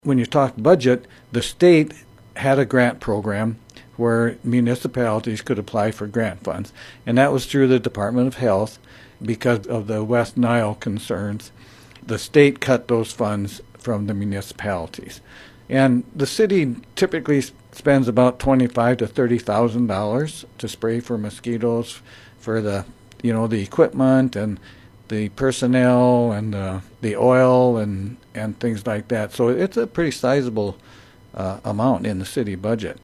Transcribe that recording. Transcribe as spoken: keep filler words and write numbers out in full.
When you talk budget, the state had a grant program where municipalities could apply for grant funds, and that was through the Department of Health. Because of the West Nile concerns, the state cut those funds from the municipalities. And the city typically spends about twenty-five to thirty thousand dollars to spray for mosquitoes, for the you know the equipment and the personnel and uh, the oil and and things like that. So it's a pretty sizable uh, amount in the city budget.